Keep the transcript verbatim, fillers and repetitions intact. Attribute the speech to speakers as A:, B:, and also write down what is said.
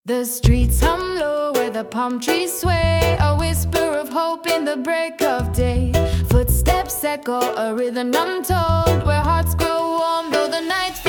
A: The streets hum low where the palm trees sway, a whisper of hope in the break of day. Footsteps echo a rhythm untold, where hearts grow warm though the night